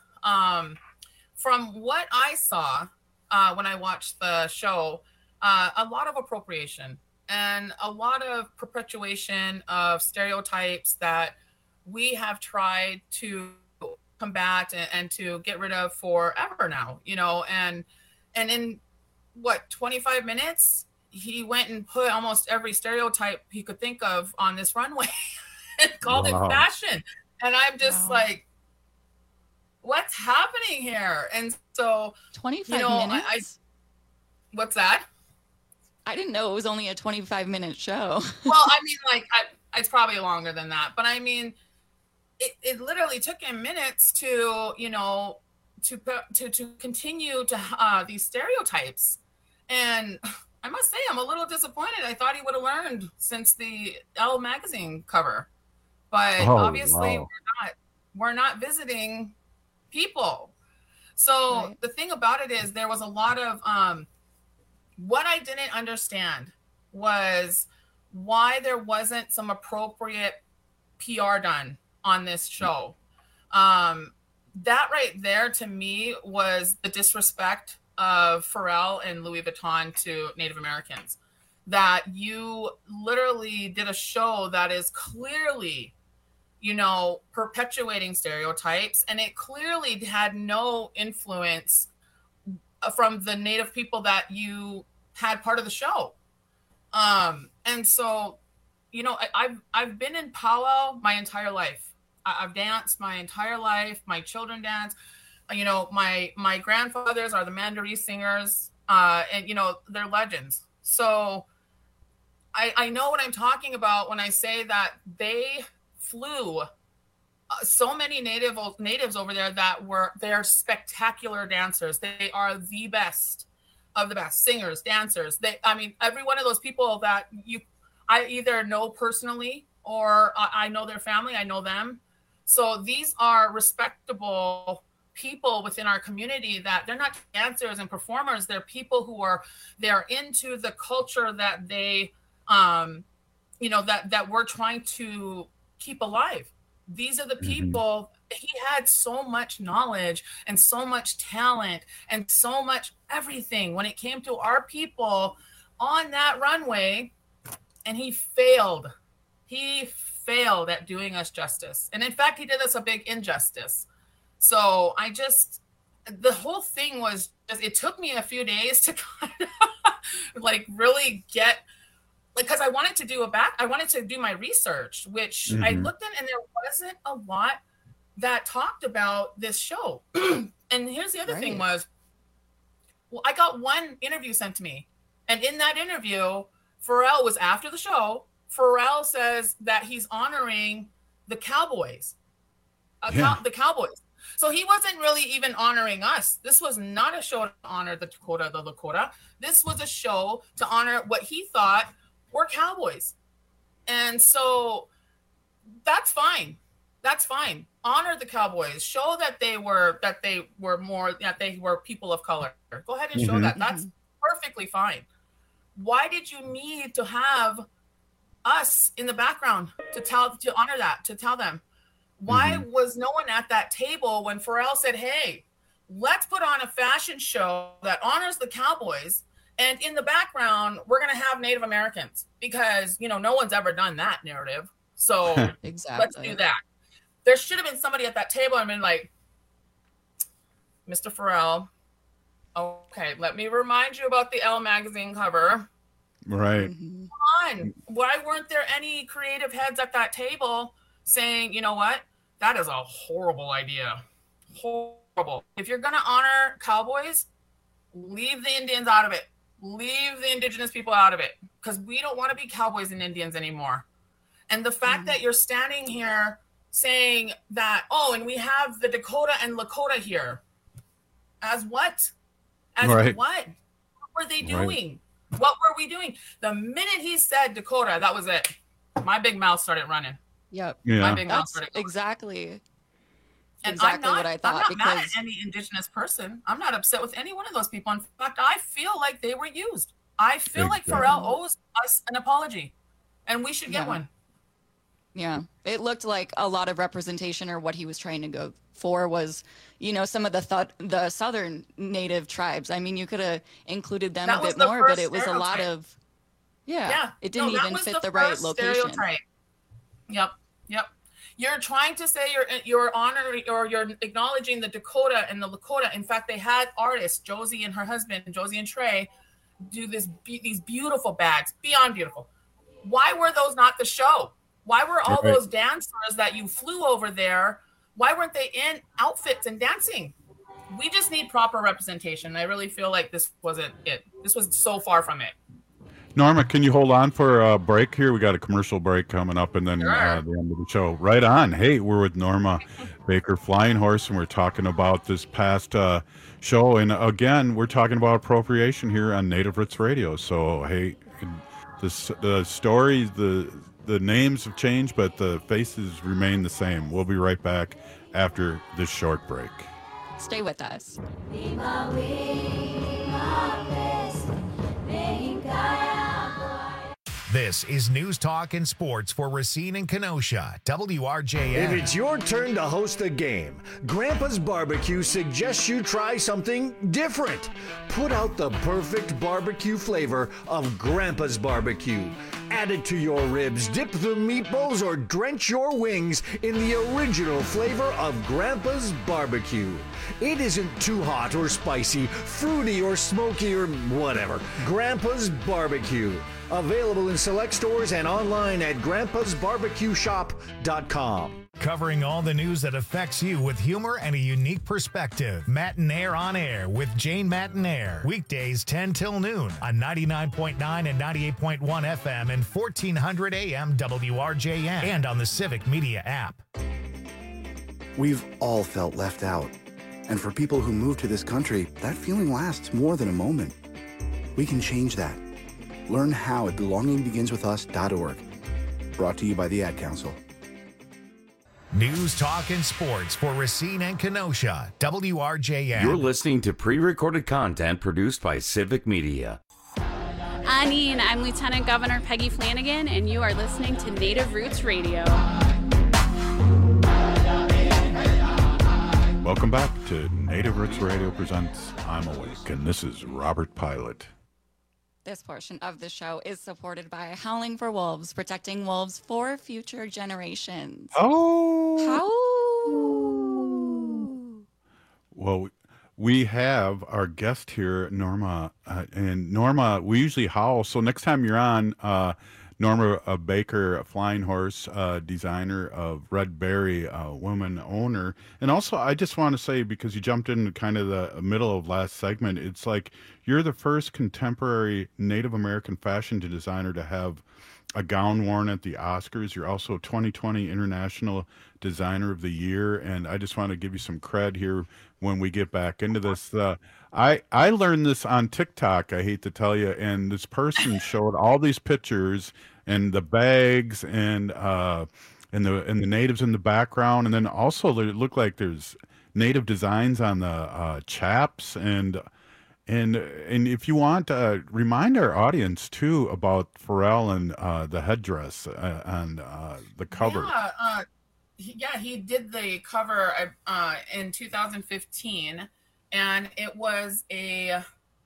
From what I saw when I watched the show, a lot of appropriation and a lot of perpetuation of stereotypes that we have tried to combat and to get rid of forever now, you know, and in 25 minutes, he went and put almost every stereotype he could think of on this runway and called it fashion. And I'm just like, what's happening here? And so 25 minutes. What's that? I didn't know it was only a 25-minute show. Well, I mean, like, it's probably longer than that, but I mean, it literally took him minutes to, you know, to continue to these stereotypes. And I must say, I'm a little disappointed. I thought he would have learned since the Elle magazine cover, but obviously we're not visiting people. So the thing about it is, there was a lot of what I didn't understand was why there wasn't some appropriate PR done on this show. That right there to me was the disrespect of Pharrell and Louis Vuitton to Native Americans. That you literally did a show that is clearly, you know, perpetuating stereotypes, and it clearly had no influence from the Native people that you had part of the show. And so, you know, I've been in powwow my entire life. I've danced my entire life. My children dance. You know, my grandfathers are the Mandaree singers, and, you know, they're legends. So I know what I'm talking about when I say that they flew so many natives over there they're spectacular dancers. They are the best of the best singers, dancers. I mean, every one of those people that I either know personally or I know their family, I know them. So these are respectable people within our community, that they're not dancers and performers. They're people they're into the culture that they, you know, that we're trying to keep alive. These are the people. He had so much knowledge and so much talent and so much everything when it came to our people on that runway, and he failed. He failed at doing us justice. And in fact, he did us a big injustice. So the whole thing was just, it took me a few days to kind of like really get, like, because I wanted to do my research, which I looked in, and there wasn't a lot that talked about this show. And here's the other thing was, well, I got one interview sent to me, and in that interview, Pharrell was after the show. Pharrell says that he's honoring the Cowboys, the Cowboys. So he wasn't really even honoring us. This was not a show to honor the Lakota. This was a show to honor what he thought were Cowboys. And so that's fine. That's fine. Honor the Cowboys. Show that they were people of color. Go ahead and show that. That's perfectly fine. Why did you need to have us in the background to honor that, to tell them? Why was no one at that table when Pharrell said, hey, let's put on a fashion show that honors the Cowboys, and in the background, we're going to have Native Americans, because, you know, no one's ever done that narrative. So let's do that. There should have been somebody at that table and been like, Mr. Pharrell, okay, let me remind you about the Elle magazine cover. Right. Come on. Why weren't there any creative heads at that table saying, you know what, that is a horrible idea. Horrible. If you're going to honor Cowboys, leave the Indians out of it. Leave the indigenous people out of it, because we don't want to be Cowboys and Indians anymore. And the fact that you're standing here saying that, oh, and we have the Dakota and Lakota here. As what? As what? What were they doing? What were we doing? The minute he said Dakota, that was it. My big mouth started running. Yep. Yeah. My big mouth started going. Exactly. And exactly what I thought. I'm not mad at any indigenous person. I'm not upset with any one of those people. In fact, I feel like they were used. I feel like Pharrell owes us an apology, and we should get one. Yeah. It looked like a lot of representation, or what he was trying to go for was, you know, some of the southern native tribes. I mean, you could have included them a bit more, but it was a lot of, it didn't even fit the right location. Stereotype. Yep. You're trying to say you're honoring, or you're acknowledging the Dakota and the Lakota. In fact, they had artists, Josie and her husband, Josie and Trey, do these beautiful bags, beyond beautiful. Why were those not the show? Why were all those dancers that you flew over there, why weren't they in outfits and dancing? We just need proper representation. I really feel like this wasn't it. This was so far from it. Norma, can you hold on for a break here? We got a commercial break coming up, and then the end of the show. Right on. Hey, we're with Norma Baker Flying Horse, and we're talking about this past show. And again, we're talking about appropriation here on Native Roots Radio. So, hey, the stories, the names have changed, but the faces remain the same. We'll be right back after this short break. Stay with us. This is News Talk and Sports for Racine and Kenosha, WRJN. If it's your turn to host a game, Grandpa's Barbecue suggests you try something different. Put out the perfect barbecue flavor of Grandpa's Barbecue. Add it to your ribs, dip the meatballs, or drench your wings in the original flavor of Grandpa's Barbecue. It isn't too hot or spicy, fruity or smoky or whatever. Grandpa's Barbecue. Available in select stores and online at grandpasbarbecueshop.com. Covering all the news that affects you with humor and a unique perspective. Matinaire on Air with Jane Matinaire. Weekdays 10 till noon on 99.9 and 98.1 FM and 1400 AM WRJN, and on the Civic Media app. We've all felt left out. And for people who move to this country, that feeling lasts more than a moment. We can change that. Learn how at belongingbeginswithus.org. Brought to you by the Ad Council. News, talk, and sports for Racine and Kenosha, WRJN. You're listening to pre-recorded content produced by Civic Media. Anine, I'm Lieutenant Governor Peggy Flanagan, and you are listening to Native Roots Radio. Welcome back to Native Roots Radio presents I'm Awake, and this is Robert Pilot. This portion of the show is supported by Howling for Wolves, protecting wolves for future generations. Oh! How? Well, we have our guest here, Norma. And Norma, we usually howl. So next time you're on, Norma Baker, Flying Horse, designer of Red Berry, woman owner. And also, I just want to say, because you jumped in kind of the middle of last segment, it's like you're the first contemporary Native American fashion designer to have a gown worn at the Oscars. You're also 2020 International Designer of the Year, and I just want to give you some cred here when we get back into this. I learned this on TikTok, I hate to tell you, and this person showed all these pictures and the bags and the natives in the background, and then also it looked like there's native designs on the chaps and if you want, remind our audience too about Pharrell and the headdress on the cover. Yeah, he did the cover in 2015, and it was a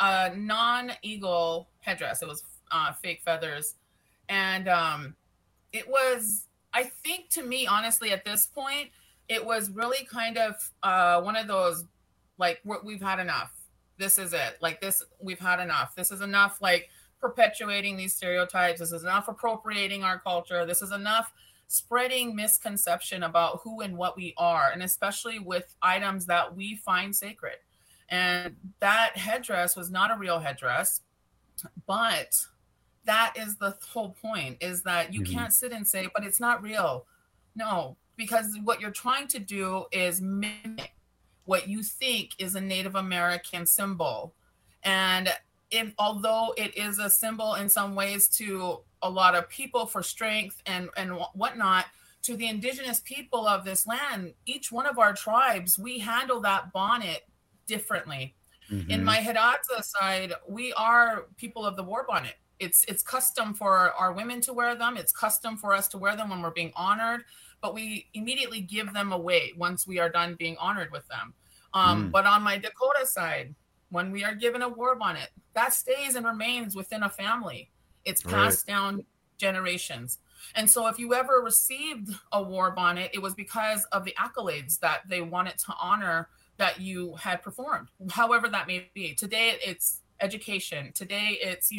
non-eagle headdress. It was fake feathers, and it was, I think, to me, honestly, at this point, it was really kind of one of those, like, we've had enough. This is it. Like this, we've had enough. This is enough, like, perpetuating these stereotypes. This is enough appropriating our culture. This is enough spreading misconception about who and what we are, and especially with items that we find sacred. And that headdress was not a real headdress, but that is the whole point, is that you can't sit and say, but it's not real. No, because what you're trying to do is mimic what you think is a Native American symbol. And although it is a symbol in some ways to a lot of people for strength and whatnot, to the indigenous people of this land, each one of our tribes, we handle that bonnet differently. In my Hidatsa side, we are people of the war bonnet. It's custom for our women to wear them. It's custom for us to wear them when we're being honored, but we immediately give them away once we are done being honored with them. But on my Dakota side, when we are given a war bonnet, that stays and remains within a family. It's passed down generations. And so if you ever received a war bonnet, it was because of the accolades that they wanted to honor that you had performed, however that may be. Today, it's education. Today, it's,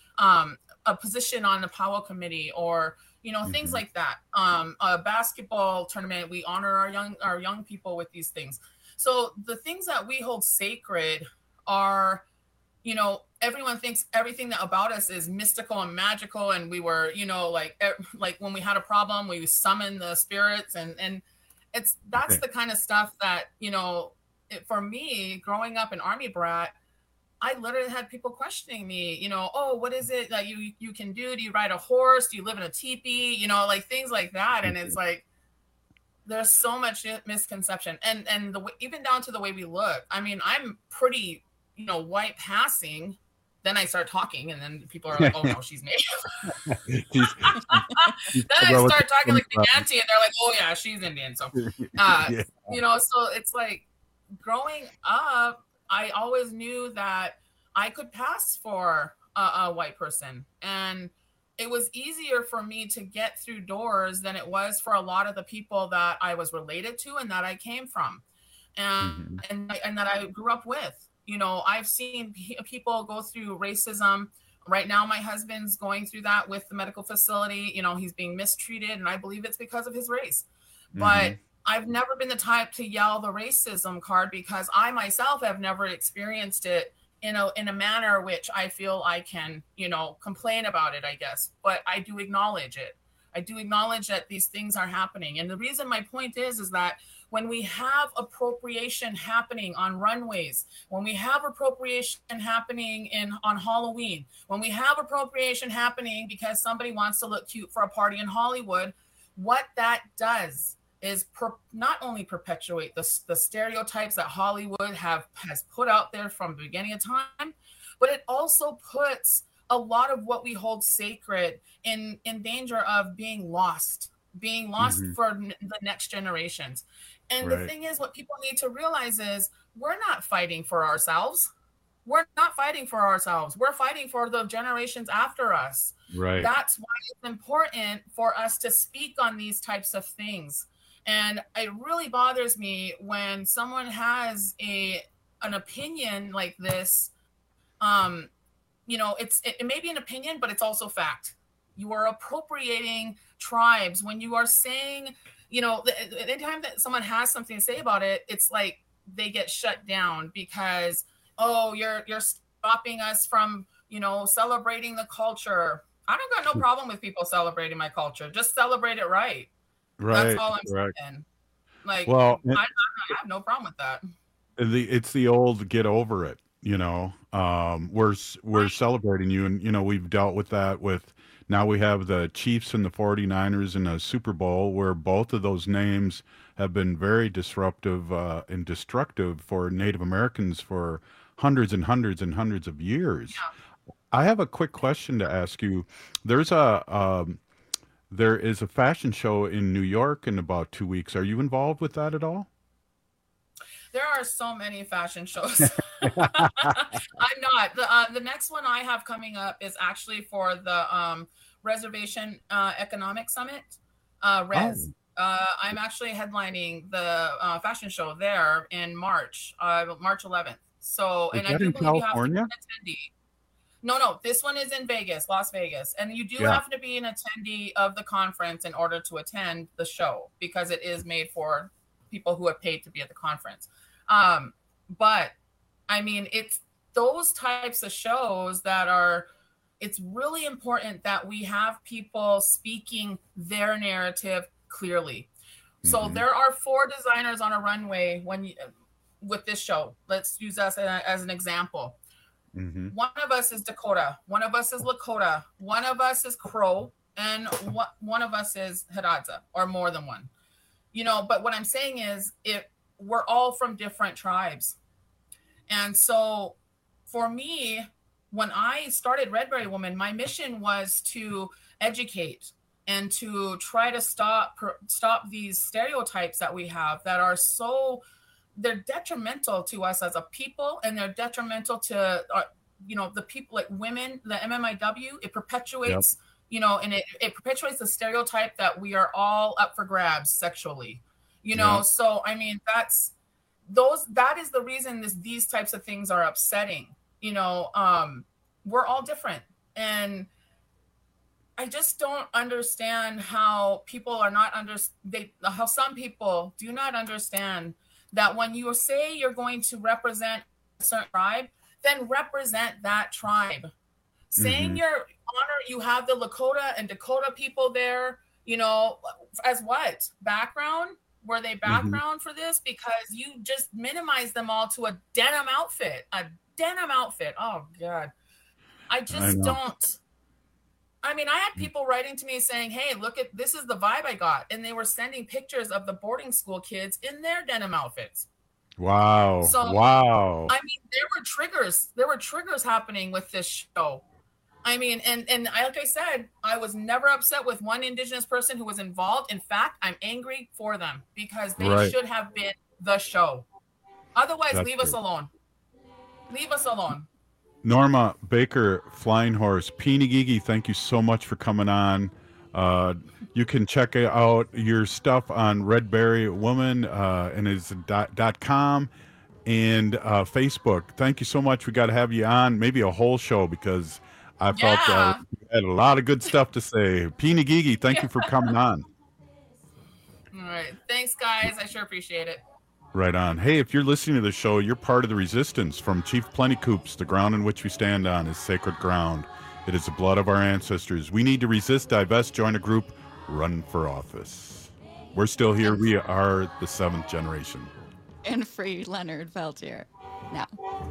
a position on the powwow committee, or, things like that. A basketball tournament, we honor our young people with these things. So the things that we hold sacred are, everyone thinks everything about us is mystical and magical. And we were, like when we had a problem, we summon the spirits, and that's the kind of stuff that, for me, growing up an Army brat, I literally had people questioning me, oh, what is it that you can do? Do you ride a horse? Do you live in a teepee? Like things like that. And it's like, there's so much misconception, and even down to the way we look. I mean, I'm pretty, white passing. Then I start talking, and then people are like, "Oh no, she's Native." Then I start talking like the auntie, and they're like, "Oh yeah, she's Indian." So, so it's like, growing up, I always knew that I could pass for a white person, and it was easier for me to get through doors than it was for a lot of the people that I was related to and that I came from, and that I grew up with. I've seen people go through racism. Right now, my husband's going through that with the medical facility. He's being mistreated, and I believe it's because of his race. But I've never been the type to yell the racism card, because I myself have never experienced it in a manner which I feel I can, complain about it, I guess. But I do acknowledge it. I do acknowledge that these things are happening. And the reason my point is that when we have appropriation happening on runways, when we have appropriation happening on Halloween, when we have appropriation happening because somebody wants to look cute for a party in Hollywood, what that does is not only perpetuate the stereotypes that Hollywood has put out there from the beginning of time, but it also puts a lot of what we hold sacred in danger of being lost for the next generations. And the thing is, what people need to realize is we're not fighting for ourselves. We're not fighting for ourselves. We're fighting for the generations after us. Right. That's why it's important for us to speak on these types of things. And it really bothers me when someone has a an opinion like this, you know, it may be an opinion, but it's also fact. You are appropriating tribes when you are saying, you know, anytime that someone has something to say about it, it's like they get shut down because, oh, you're stopping us from, you know, celebrating the culture. I don't got no problem with people celebrating my culture. Just celebrate it right. Right. That's all I'm saying. Like, well, I have no problem with that. It's the old get over it, you know. We're celebrating you, and you know we've dealt with that. With now we have the Chiefs and the 49ers in a Super Bowl, where both of those names have been very disruptive and destructive for Native Americans for hundreds and hundreds and hundreds of years. Yeah. I have a quick question to ask you. There is a fashion show in New York in about 2 weeks. Are you involved with that at all? There are so many fashion shows. I'm not. The next one I have coming up is actually for the Reservation Economic Summit, RES. Oh. I'm actually headlining the fashion show there in March 11th. So, is and that I do in believe California? You have to be an attendee. No, this one is in Vegas, Las Vegas. And you do have to be an attendee of the conference in order to attend the show because it is made for people who have paid to be at the conference. But I mean, it's those types of shows that it's really important that we have people speaking their narrative clearly. So there are 4 designers on a runway with this show. Let's use us as an example. One of us is Dakota, one of us is Lakota, one of us is Crow, and one of us is Hidatsa, or more than one. You know, but what I'm saying is we're all from different tribes. And so for me, when I started Red Berry Woman, my mission was to educate and to try to stop these stereotypes that we have that are they're detrimental to us as a people, and they're detrimental to, you know, the people like women, the MMIW. It perpetuates, you know, and it perpetuates the stereotype that we are all up for grabs sexually, you know? So, I mean, that is the reason these types of things are upsetting, you know. We're all different. And I just don't understand how people are not how some people do not understand that when you say you're going to represent a certain tribe, then represent that tribe. Saying your honor, you have the Lakota and Dakota people there, you know, as what? Background? Were they background for this? Because you just minimize them all to a denim outfit. Oh, God. I don't. I mean, I had people writing to me saying, hey, this is the vibe I got. And they were sending pictures of the boarding school kids in their denim outfits. Wow. So, wow. I mean, there were triggers. There were triggers happening with this show. I mean, and like I said, I was never upset with one Indigenous person who was involved. In fact, I'm angry for them because they should have been the show. Otherwise, leave us alone. Leave us alone. Norma Baker, Flying Horse, Pinigigi, thank you so much for coming on. You can check out your stuff on Red Berry Woman and it's .com and Facebook. Thank you so much. We got to have you on, maybe a whole show, because I felt you had a lot of good stuff to say. Pinigigi, thank you for coming on. All right. Thanks, guys. I sure appreciate it. Right on. Hey, if you're listening to the show, you're part of the resistance. From Chief Plentycoops, the ground in which we stand on is sacred ground. It is the blood of our ancestors. We need to resist, divest, join a group, run for office. We're still here. We are the 7th generation. And free Leonard Peltier. Now.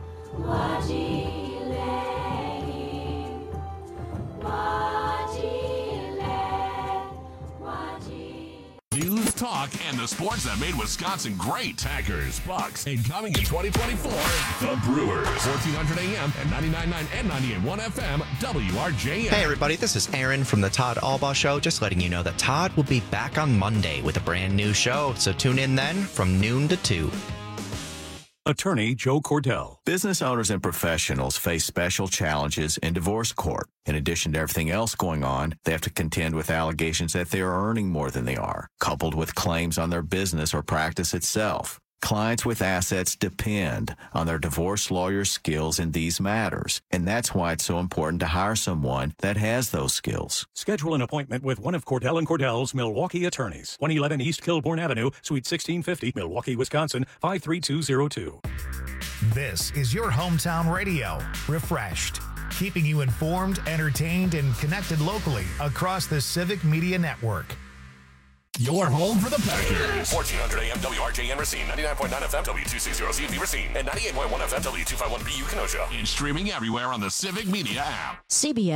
News, talk, and the sports that made Wisconsin great. Packers, Bucks, and coming in 2024, the Brewers. 1400 AM and 99.9 and 98.1 FM, WRJN. Hey, everybody, this is Aaron from the Todd Albaugh Show. Just letting you know that Todd will be back on Monday with a brand new show. So tune in then from noon to 2. Attorney Joe Cordell. Business owners and professionals face special challenges in divorce court. In addition to everything else going on, they have to contend with allegations that they are earning more than they are, coupled with claims on their business or practice itself. Clients with assets depend on their divorce lawyer's skills in these matters, and that's why it's so important to hire someone that has those skills. Schedule an appointment with one of Cordell & Cordell's Milwaukee attorneys. 111 East Kilbourne Avenue, Suite 1650, Milwaukee, Wisconsin, 53202. This is your hometown radio, Refreshed, keeping you informed, entertained, and connected locally across the Civic Media Network. Your home for the Packers. 1400 AM WRJN Racine, 99.9 FM W260CB Racine, and 98.1 FM W251BU Kenosha. And streaming everywhere on the Civic Media app. CBS